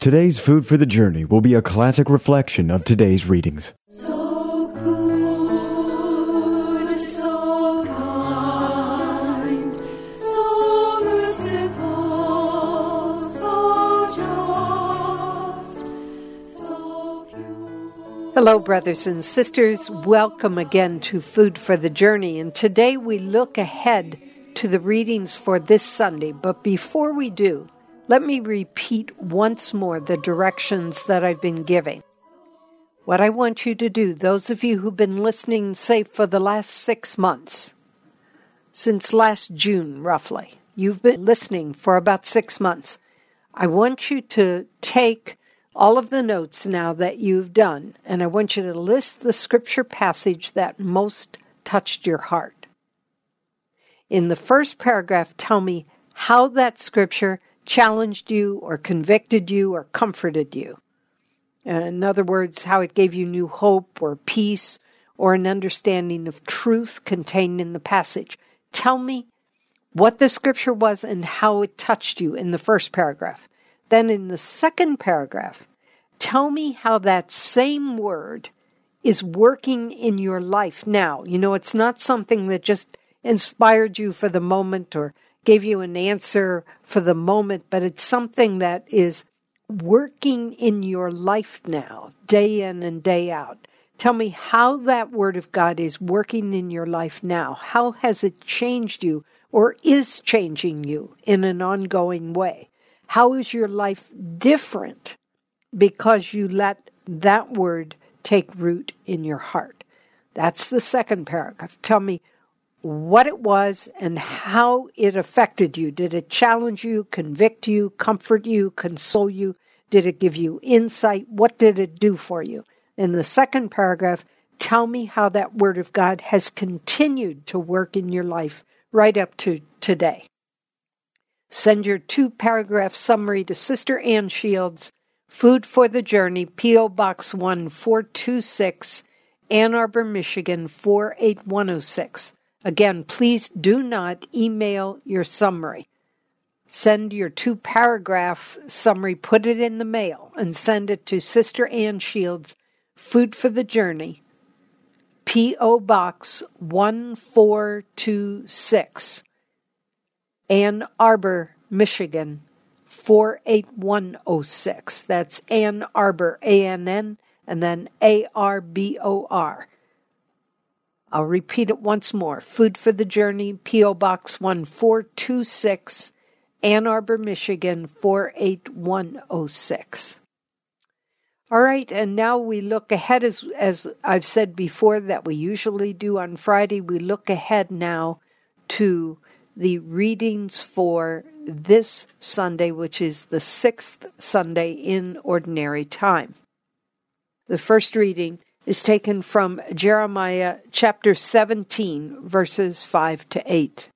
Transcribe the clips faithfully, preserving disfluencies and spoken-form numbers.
Today's Food for the Journey will be a classic reflection of today's readings. So good, so kind, so merciful, so just, so pure. Hello, brothers and sisters. Welcome again to Food for the Journey. And today we look ahead to the readings for this Sunday. But before we do, let me repeat once more the directions that I've been giving. What I want you to do, those of you who've been listening, say, for the last six months, since last June, roughly, you've been listening for about six months. I want you to take all of the notes now that you've done, and I want you to list the scripture passage that most touched your heart. In the first paragraph, tell me how that scripture challenged you or convicted you or comforted you. In other words, how it gave you new hope or peace or an understanding of truth contained in the passage. Tell me what the scripture was and how it touched you in the first paragraph. Then in the second paragraph, tell me how that same word is working in your life now. You know, it's not something that just inspired you for the moment or gave you an answer for the moment, but it's something that is working in your life now, day in and day out. Tell me how that Word of God is working in your life now. How has it changed you or is changing you in an ongoing way? How is your life different because you let that Word take root in your heart? That's the second paragraph. Tell me what it was and how it affected you. Did it challenge you, convict you, comfort you, console you? Did it give you insight? What did it do for you? In the second paragraph, tell me how that Word of God has continued to work in your life right up to today. Send your two-paragraph summary to Sister Ann Shields, Food for the Journey, P O. Box one four two six, Ann Arbor, Michigan four eight one oh six. Again, please do not email your summary. Send your two-paragraph summary, put it in the mail, and send it to Sister Ann Shields, Food for the Journey, P O. Box one four two six, Ann Arbor, Michigan four eight one oh six. That's Ann Arbor, A N N, and then A R B O R. I'll repeat it once more. Food for the Journey, P O. Box one four two six, Ann Arbor, Michigan four eight one oh six. All right, and now we look ahead, as, as I've said before that we usually do on Friday. We look ahead now to the readings for this Sunday, which is the sixth Sunday in Ordinary Time. The first reading is taken from Jeremiah chapter seventeen, verses five to eight.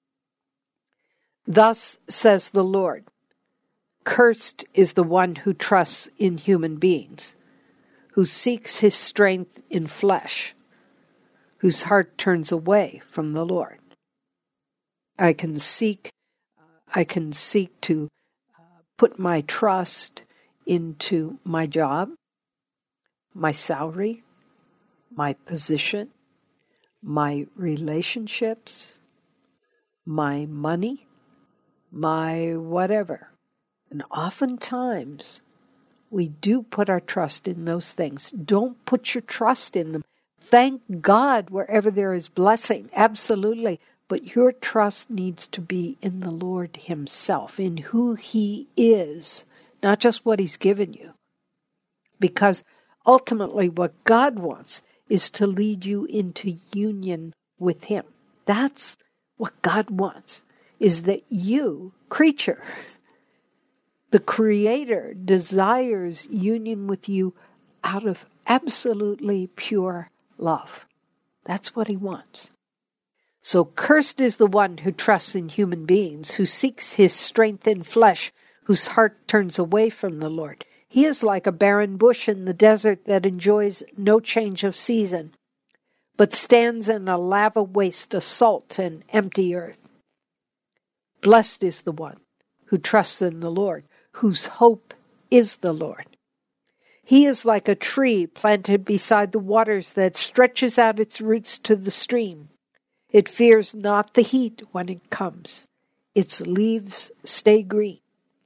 Thus says the Lord, cursed is the one who trusts in human beings, who seeks his strength in flesh, whose heart turns away from the Lord. I can seek, I can seek to uh, put my trust into my job, my salary, my position, my relationships, my money, my whatever. And oftentimes, we do put our trust in those things. Don't put your trust in them. Thank God wherever there is blessing, absolutely. But your trust needs to be in the Lord Himself, in who He is, not just what He's given you. Because ultimately what God wants is to lead you into union with Him. That's what God wants, is that you, creature, the Creator, desires union with you out of absolutely pure love. That's what He wants. So cursed is the one who trusts in human beings, who seeks his strength in flesh, whose heart turns away from the Lord. He is like a barren bush in the desert that enjoys no change of season, but stands in a lava waste, a salt and empty earth. Blessed is the one who trusts in the Lord, whose hope is the Lord. He is like a tree planted beside the waters that stretches out its roots to the stream. It fears not the heat when it comes. Its leaves stay green.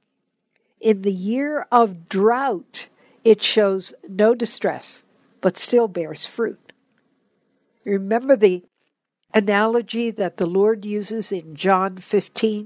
In the year of drought, it shows no distress, but still bears fruit. Remember the analogy that the Lord uses in John fifteen?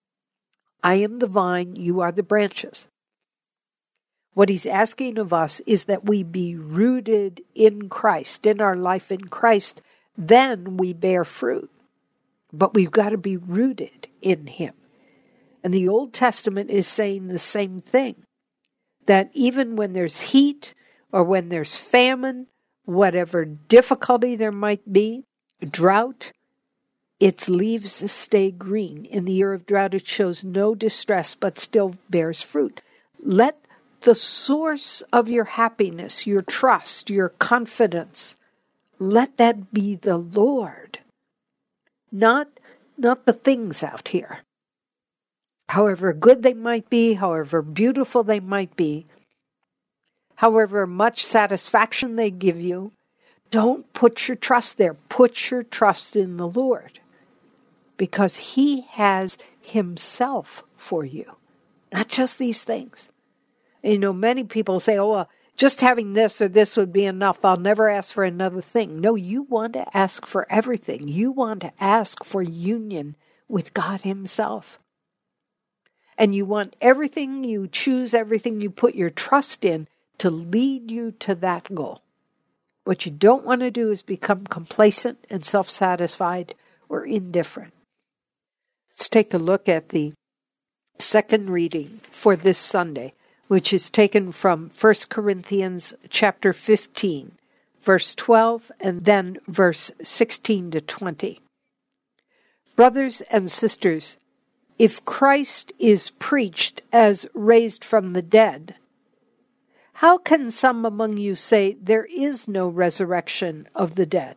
I am the vine, you are the branches. What he's asking of us is that we be rooted in Christ, in our life in Christ. Then we bear fruit. But we've got to be rooted in him. And the Old Testament is saying the same thing. That even when there's heat or when there's famine, whatever difficulty there might be, drought, its leaves stay green. In the year of drought, it shows no distress, but still bears fruit. Let the source of your happiness, your trust, your confidence, let that be the Lord, not, not the things out here. However good they might be, however beautiful they might be, however much satisfaction they give you, don't put your trust there. Put your trust in the Lord, because he has himself for you, not just these things. You know, many people say, oh, well, just having this or this would be enough. I'll never ask for another thing. No, you want to ask for everything. You want to ask for union with God himself. And you want everything you choose, everything you put your trust in to lead you to that goal. What you don't want to do is become complacent and self-satisfied or indifferent. Let's take a look at the second reading for this Sunday, which is taken from First Corinthians chapter fifteen, verse twelve, and then verse sixteen to twenty. Brothers and sisters, if Christ is preached as raised from the dead, how can some among you say there is no resurrection of the dead?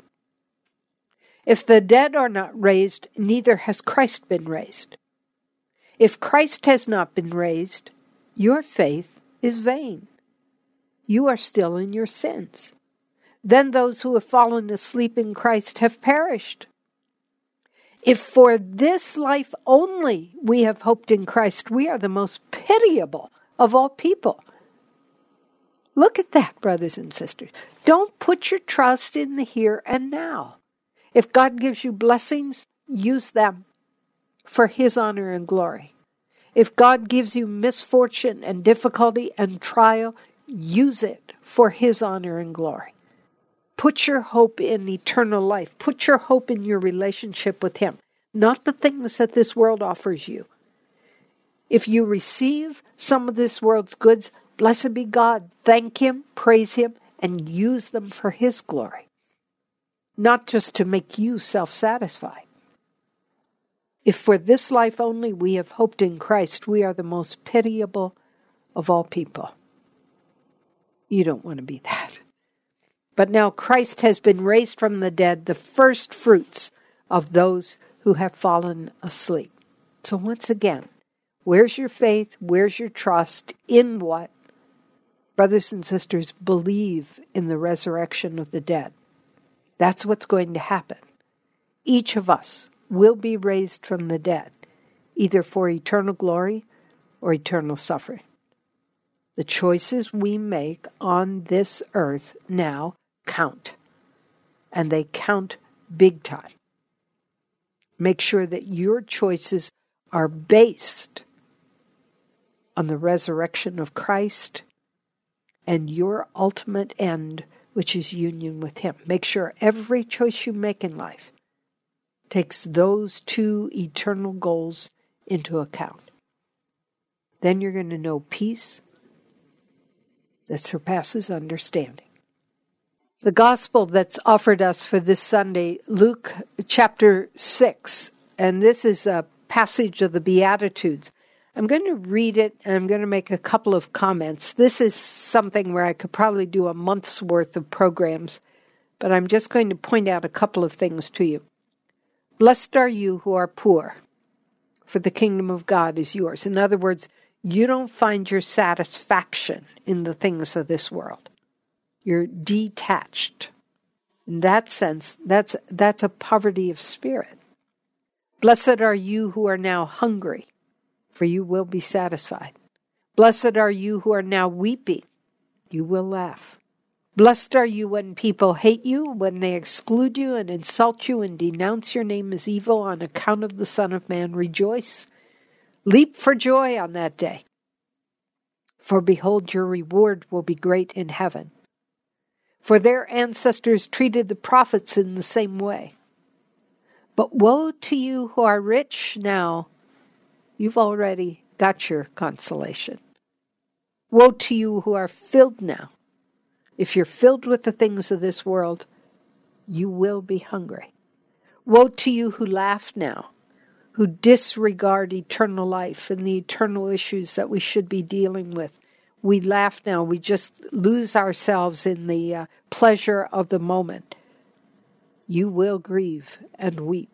If the dead are not raised, neither has Christ been raised. If Christ has not been raised, your faith is vain. You are still in your sins. Then those who have fallen asleep in Christ have perished. If for this life only we have hoped in Christ, we are the most pitiable of all people. Look at that, brothers and sisters. Don't put your trust in the here and now. If God gives you blessings, use them for his honor and glory. If God gives you misfortune and difficulty and trial, use it for his honor and glory. Put your hope in eternal life. Put your hope in your relationship with him, not the things that this world offers you. If you receive some of this world's goods, blessed be God. Thank him, praise him, and use them for his glory, not just to make you self-satisfied. If for this life only we have hoped in Christ, we are the most pitiable of all people. You don't want to be that. But now Christ has been raised from the dead, the first fruits of those who have fallen asleep. So once again, where's your faith? Where's your trust? In what? Brothers and sisters, believe in the resurrection of the dead. That's what's going to happen. Each of us will be raised from the dead, either for eternal glory or eternal suffering. The choices we make on this earth now count, and they count big time. Make sure that your choices are based on the resurrection of Christ and your ultimate end, which is union with him. Make sure every choice you make in life takes those two eternal goals into account. Then you're going to know peace that surpasses understanding. The gospel that's offered us for this Sunday, Luke chapter six, and this is a passage of the Beatitudes. I'm going to read it, and I'm going to make a couple of comments. This is something where I could probably do a month's worth of programs, but I'm just going to point out a couple of things to you. Blessed are you who are poor, for the kingdom of God is yours. In other words, You don't find your satisfaction in the things of this world. You're detached. In that sense, that's that's a poverty of spirit. Blessed are you who are now hungry, for you will be satisfied. Blessed are you who are now weeping, you will laugh. Blessed are you when people hate you, when they exclude you and insult you and denounce your name as evil on account of the Son of Man. Rejoice, leap for joy on that day. For behold, your reward will be great in heaven. For their ancestors treated the prophets in the same way. But woe to you who are rich now. You've already got your consolation. Woe to you who are filled now. If you're filled with the things of this world, you will be hungry. Woe to you who laugh now, who disregard eternal life and the eternal issues that we should be dealing with. We laugh now. We just lose ourselves in the uh, pleasure of the moment. You will grieve and weep.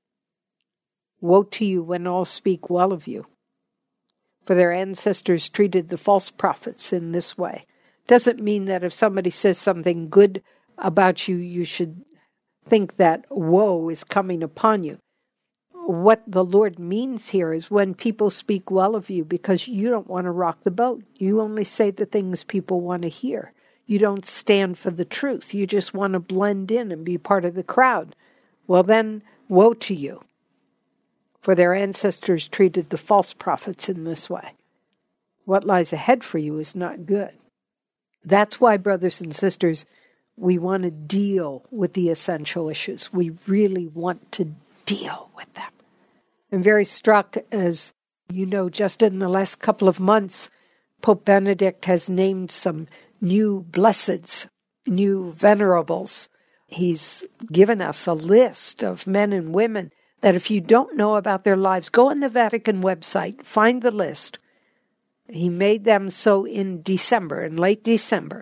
Woe to you when all speak well of you, for their ancestors treated the false prophets in this way. Doesn't mean that if somebody says something good about you, you should think that woe is coming upon you. What the Lord means here is when people speak well of you because you don't want to rock the boat. You only say the things people want to hear. You don't stand for the truth. You just want to blend in and be part of the crowd. Well then, woe to you. For their ancestors treated the false prophets in this way. What lies ahead for you is not good. That's why, brothers and sisters, we want to deal with the essential issues. We really want to deal with them. I'm very struck, as you know, just in the last couple of months, Pope Benedict has named some new blesseds, new venerables. He's given us a list of men and women that if you don't know about their lives, go on the Vatican website, find the list. He made them so in December, in late December.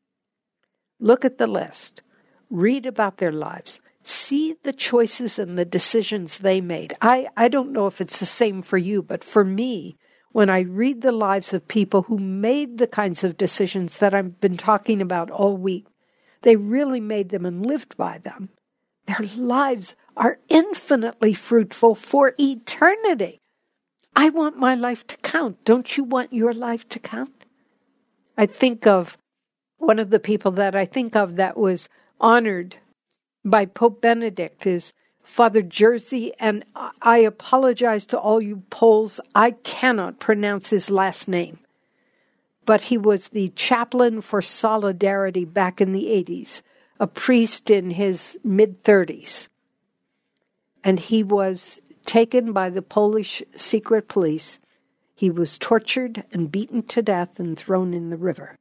Look at the list. Read about their lives. See the choices and the decisions they made. I, I don't know if it's the same for you, but for me, when I read the lives of people who made the kinds of decisions that I've been talking about all week, they really made them and lived by them. Their lives are infinitely fruitful for eternity. I want my life to count. Don't you want your life to count? I think of one of the people that I think of that was honored by Pope Benedict is Father Jerzy, and I apologize to all you Poles. I cannot pronounce his last name. But he was the chaplain for Solidarity back in the eighties, a priest in his mid-thirties. And he was taken by the Polish secret police. He was tortured and beaten to death and thrown in the river.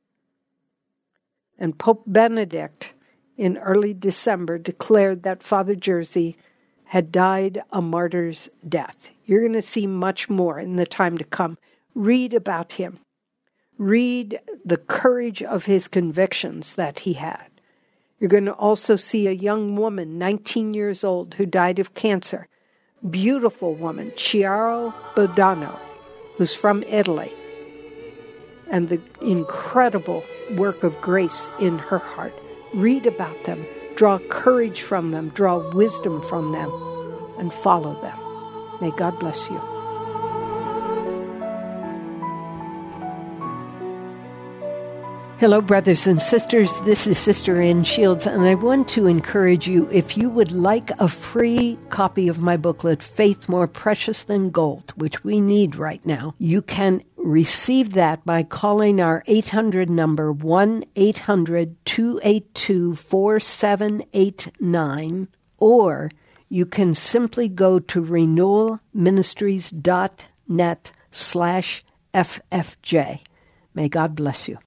And Pope Benedict, in early December, declared that Father Jerzy had died a martyr's death. You're going to see much more in the time to come. Read about him. Read the courage of his convictions that he had. You're going to also see a young woman, nineteen years old, who died of cancer. Beautiful woman, Chiara Bodano, who's from Italy. And the incredible work of grace in her heart. Read about them, draw courage from them, draw wisdom from them, and follow them. May God bless you. Hello, brothers and sisters. This is Sister Ann Shields, and I want to encourage you, if you would like a free copy of my booklet, Faith More Precious Than Gold, which we need right now, you can receive that by calling our eight hundred number, one eight hundred two eight two four seven eight nine, or you can simply go to renewalministries dot net slash F F J. May God bless you.